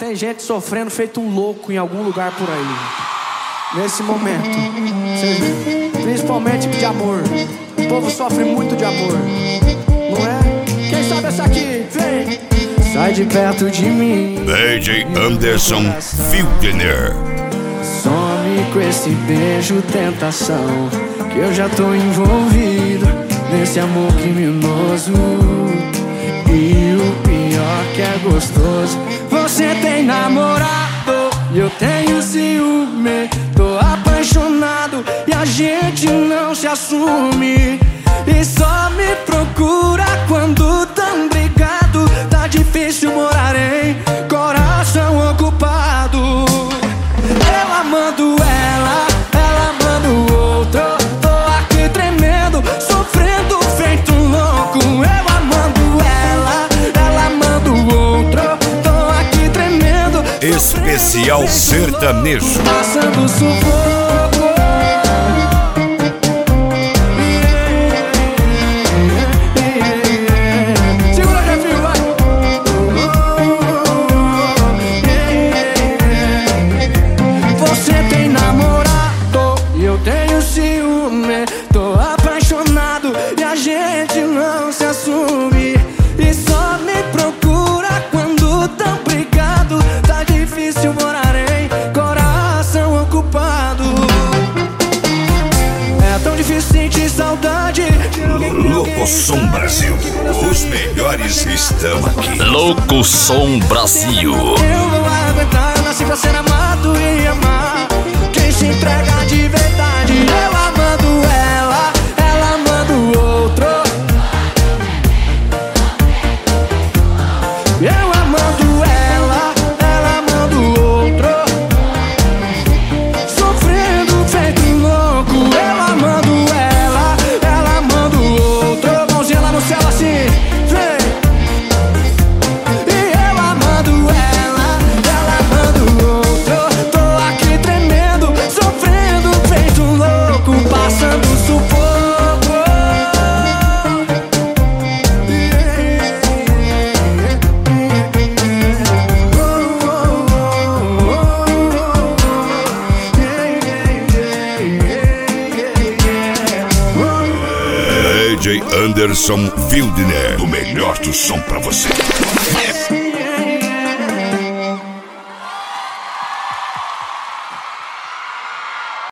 tem gente sofrendo feito um louco em algum lugar por aí. Nesse momento. Cê vê? Principalmente de amor. O povo sofre muito de amor. Não é? Quem sabe essa aqui? Vem! Sai de perto de mim. DJ Anderson Fildner. Some com esse beijo tentação, que eu já tô envolvido nesse amor criminoso. E o pior que é gostoso, você tem namorado e eu tenho ciúme. Tô apaixonado e a gente não se assume. E só me procura quando tão brigado. Tá difícil morar em coração ocupado. Eu amando ela, ela amando outro. Tô aqui tremendo, sofrendo feito um louco. Eu amando ela, ela amando outro. Tô aqui tremendo, Especial sertanejo. passando sufoco. Tô apaixonado e a gente não se assume. E só me procura quando tão brigado. Tá difícil morar em coração ocupado. É tão difícil sentir saudade. Locosom Brasil. Os melhores estão aqui. Locosom Brasil. Eu vou aguentar, eu nasci pra ser amado e amar quem se entrega de verdade. Eu amando ela, ela amando outro. Eu amando ela, ela amando outro. Sofrendo feito louco. Eu amando ela, ela amando outro. Mãozinha lá no céu assim, vem. E eu amando ela, ela amando outro. Tô aqui tremendo, sofrendo feito louco, passando sufoco. DJ Anderson Fildner. O melhor do som pra você.